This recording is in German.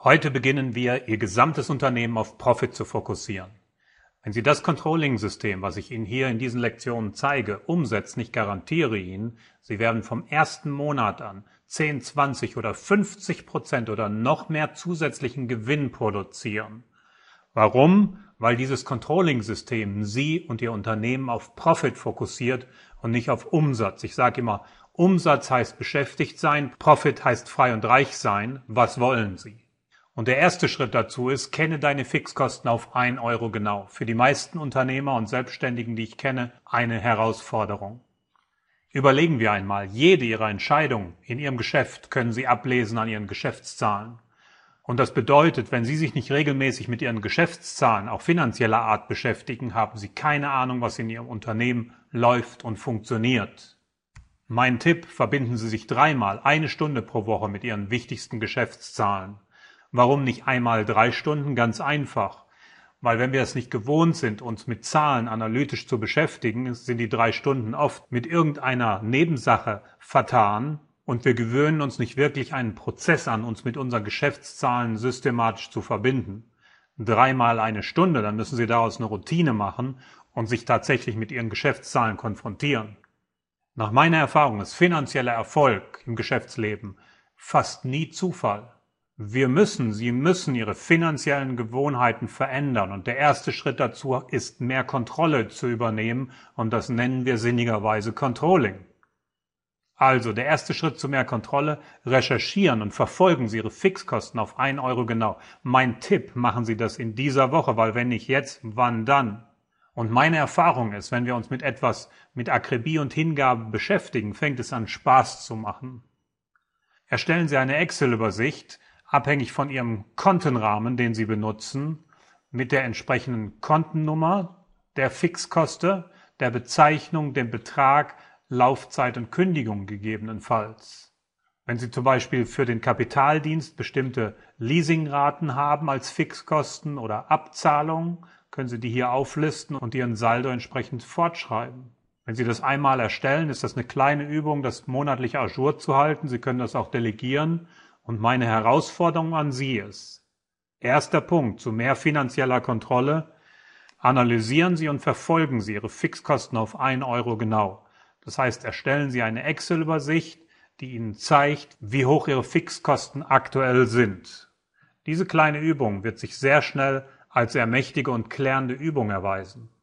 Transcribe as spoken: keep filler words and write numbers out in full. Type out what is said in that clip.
Heute beginnen wir, Ihr gesamtes Unternehmen auf Profit zu fokussieren. Wenn Sie das Controlling-System, was ich Ihnen hier in diesen Lektionen zeige, umsetzen, ich garantiere Ihnen, Sie werden vom ersten Monat an zehn, zwanzig oder fünfzig Prozent oder noch mehr zusätzlichen Gewinn produzieren. Warum? Weil dieses Controlling-System Sie und Ihr Unternehmen auf Profit fokussiert und nicht auf Umsatz. Ich sage immer, Umsatz heißt beschäftigt sein, Profit heißt frei und reich sein. Was wollen Sie? Und der erste Schritt dazu ist, kenne deine Fixkosten auf ein Euro genau. Für die meisten Unternehmer und Selbstständigen, die ich kenne, eine Herausforderung. Überlegen wir einmal, jede Ihrer Entscheidungen in Ihrem Geschäft können Sie ablesen an Ihren Geschäftszahlen. Und das bedeutet, wenn Sie sich nicht regelmäßig mit Ihren Geschäftszahlen, auch finanzieller Art, beschäftigen, haben Sie keine Ahnung, was in Ihrem Unternehmen läuft und funktioniert. Mein Tipp, verbinden Sie sich dreimal eine Stunde pro Woche mit Ihren wichtigsten Geschäftszahlen. Warum nicht einmal drei Stunden? Ganz einfach. Weil wenn wir es nicht gewohnt sind, uns mit Zahlen analytisch zu beschäftigen, sind die drei Stunden oft mit irgendeiner Nebensache vertan und wir gewöhnen uns nicht wirklich einen Prozess an, uns mit unseren Geschäftszahlen systematisch zu verbinden. Dreimal eine Stunde, dann müssen Sie daraus eine Routine machen und sich tatsächlich mit Ihren Geschäftszahlen konfrontieren. Nach meiner Erfahrung ist finanzieller Erfolg im Geschäftsleben fast nie Zufall. Wir müssen, Sie müssen Ihre finanziellen Gewohnheiten verändern und der erste Schritt dazu ist, mehr Kontrolle zu übernehmen und das nennen wir sinnigerweise Controlling. Also, der erste Schritt zu mehr Kontrolle, recherchieren und verfolgen Sie Ihre Fixkosten auf ein Euro genau. Mein Tipp, machen Sie das in dieser Woche, weil wenn nicht jetzt, wann dann? Und meine Erfahrung ist, wenn wir uns mit etwas mit Akribie und Hingabe beschäftigen, fängt es an Spaß zu machen. Erstellen Sie eine Excel-Übersicht, abhängig von Ihrem Kontenrahmen, den Sie benutzen, mit der entsprechenden Kontennummer, der Fixkoste, der Bezeichnung, dem Betrag, Laufzeit und Kündigung gegebenenfalls. Wenn Sie zum Beispiel für den Kapitaldienst bestimmte Leasingraten haben als Fixkosten oder Abzahlungen, können Sie die hier auflisten und Ihren Saldo entsprechend fortschreiben. Wenn Sie das einmal erstellen, ist das eine kleine Übung, das monatlich à jour zu halten. Sie können das auch delegieren. Und meine Herausforderung an Sie ist, erster Punkt zu mehr finanzieller Kontrolle, analysieren Sie und verfolgen Sie Ihre Fixkosten auf ein Euro genau. Das heißt, erstellen Sie eine Excel-Übersicht, die Ihnen zeigt, wie hoch Ihre Fixkosten aktuell sind. Diese kleine Übung wird sich sehr schnell als sehr mächtige und klärende Übung erweisen.